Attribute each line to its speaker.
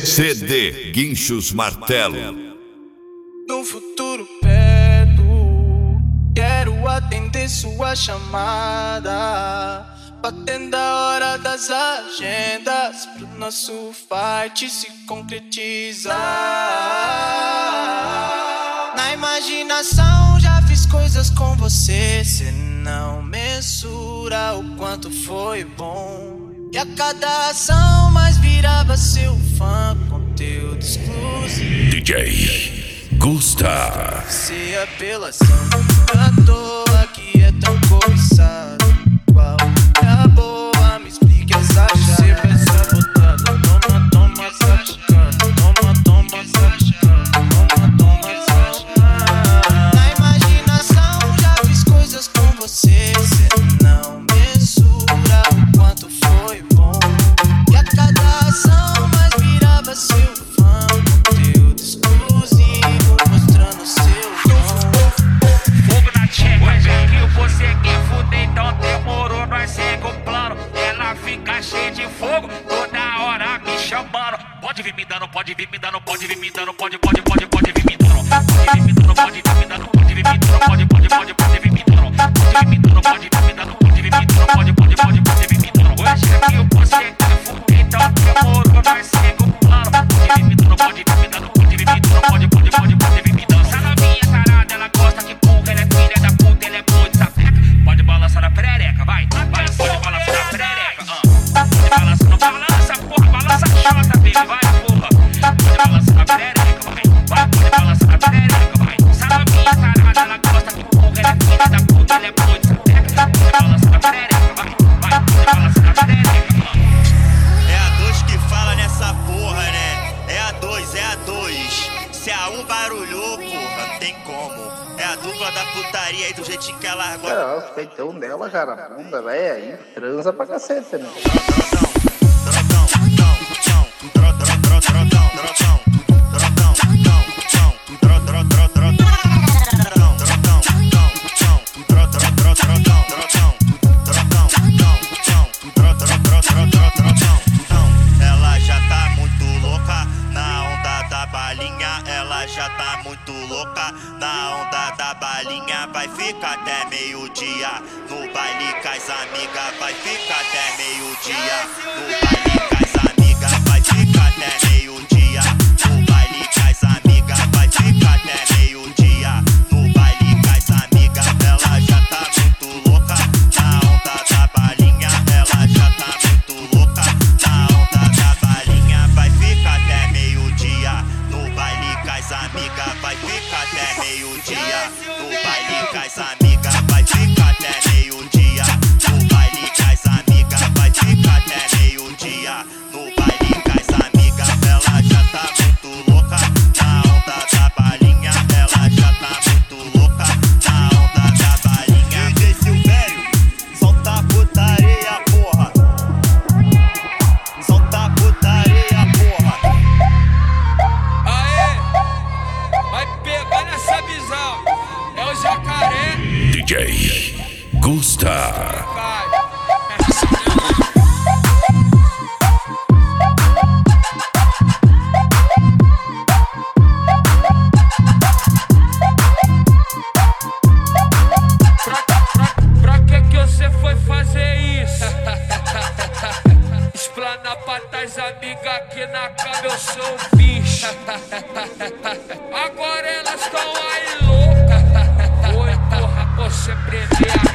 Speaker 1: CD Guinchos Martelo.
Speaker 2: No futuro perto, quero atender sua chamada, batendo a hora das agendas, pro nosso fight se concretizar. Na imaginação já fiz coisas com você, cê não mensura o quanto foi bom. E a cada ação mais virava seu fã, conteúdo exclusivo.
Speaker 1: DJ Gusta.
Speaker 2: Se apelação à toa que é tão cobiçado, qual é a boa? Me explique essa chave. Você vai sabotando, toma, toma, satisfazendo, toma, toma, satisfazendo, toma, toma, satisfazendo. Na imaginação já fiz coisas com você, cê não mensura o quanto foi bom. E a cada ação mais virava seu fã, conteúdo exclusivo, mostrando seu dom.
Speaker 3: Fogo na tcheca, já que você quer fuder, então demorou, nós segue o plano. Ela fica cheia de fogo, toda hora me chamando. Pode vir me dando, pode vir me dando, pode vir me dando, pode vir me dando. Pode vir me dando, pode vir me dando, pode vir me dando, pode vir me dando, pode vir me dando, pode vir me dando, pode vir me dando, pode vir me dando. Hoje é que você quer fuder, então demorou, nós segue o plano. Pode vir me dando, pode vir me dando, pode vir me dando, pode vir me dando. Essa novinha tarada, ela gosta que porra, ela é filha da puta, ela é muito sapeca. Pode balançar na perereca, vai, pode balançar na perereca. Pode balançar, não balança, porra, balança a chota, baby, vai, porra. Pode balançar na perereca, vai, pode balançar na perereca, vai. Essa novinha tarada, ela gosta que porra, ela é filha da puta, ela é muito sapeca. Pode balançar na perereca, vai, pode balançar na perereca.
Speaker 4: É a 2 que fala nessa porra, né? É a 2, é a 2. Se a 1 barulhou, porra, não tem como. É a dupla da putaria aí do jeitinho que ela agora.
Speaker 5: É, os peitão dela já na bunda, velho, aí transa pra cacete, né?
Speaker 4: Ela já tá muito louca na onda da balinha. Ela já tá muito louca na onda da balinha. Vai ficar até meio-dia no baile com as amigas. Vai ficar até meio-dia no baile com as amigas. Vai ficar até meio-dia no baile com as amigas. Vai ficar até meio-dia no baile com as amigas. Ela já tá muito louca na onda da balinha. Ela já tá muito louca na onda da balinha. Vai ficar até meio-dia no baile com as amigas. Vai ficar até meio-dia no baile com as amigas. Vai ficar até meio-dia no baile com as amigas. Vai ficar até meio-dia no baile com as amigas. Ela já tá muito louca na onda da balinha. Ela já tá muito louca na onda da balinha. DJ Silvério, solta a putaria, porra. Solta a putaria, porra.
Speaker 6: Aê, vai pegar nessa visão. É o jacaré.
Speaker 1: DJ Gusta.
Speaker 6: Vai. Pra que você foi fazer isso? Explana pra tais amigas que na cama eu sou um bicho. Agora elas tão aí loucas. Oi, porra, você prender a